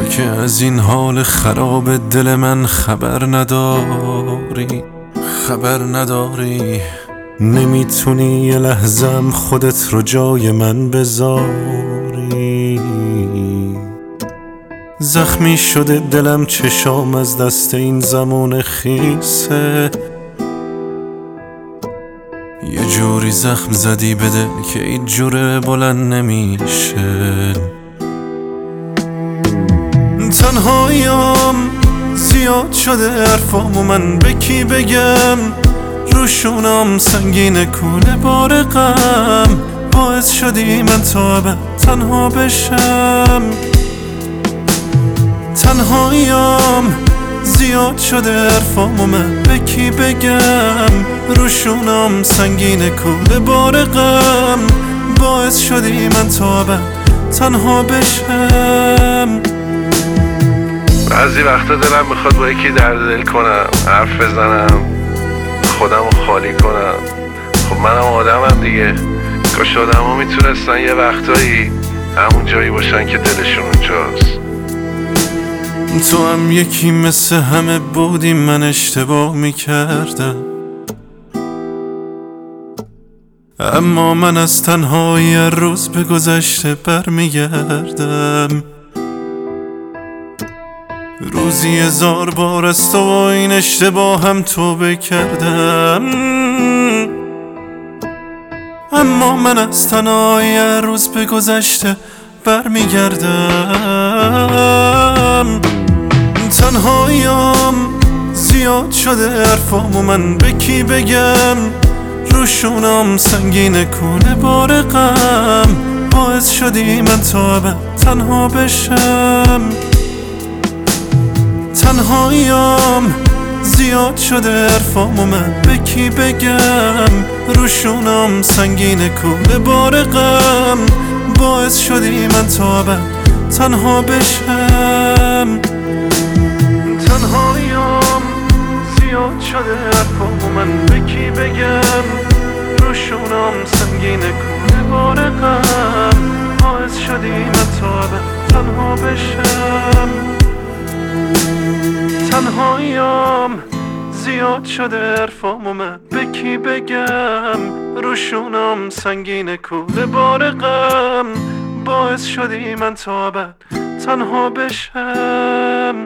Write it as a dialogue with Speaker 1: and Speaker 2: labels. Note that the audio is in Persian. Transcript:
Speaker 1: که از این حال خراب دل من خبر نداری نمیتونی یه لحظم خودت رو جای من بذاری. زخمی شده دلم، چشام از دست این زمان خیسه، یه جوری زخم زدی به دل که این جوره بلند نمیشه. تنهاییم زیاد شده حرفام و من به کی بگم، روشونم سنگین کوله بار غم، باعث شدی من تا ابد تنها بشم. تنهاییم زیاد شده حرفام و من به کی بگم، روشونم سنگین کوله بار غم، باعث شدی من تا ابد تنها بشم.
Speaker 2: بعضی وقتا دلم میخواد با یکی درد دل کنم، حرف بزنم، خودمو خالی کنم. خب منم آدمم دیگه، کاش آدم ها میتونستن یه وقتایی همون جایی باشن که دلشون اونجاست.
Speaker 1: تو هم یکی مثل همه بودی، من اشتباه میکردم، اما من از تنهایی روز به گذشته برمیگردم. روزی 1000 بار از تو و این اشتباه هم توبه کردم، اما من از تنهایی روز به گذشته برمیگردم. تنهاییم زیاد شده حرفام و من به کی بگم، روشونم سنگین کوله بار غم، باعث شدی من تا ابد تنها بشم. تنهاییم زیاد شده حرفام و من به کی بگم، روشونم سنگین کوله بار غم، باعث شدی من تا ابد تنها بشم. تنهاییم زیاد شده حرفام و من به کی بگم، روشونم سنگین کوله بار غم، باعث شدی من تا ابد تنها بشم. تنهاییم زیاد شده حرفام و من به کی بگم، روشونم سنگین کوله بار غم، باعث شدی من تا ابد تنها بشم.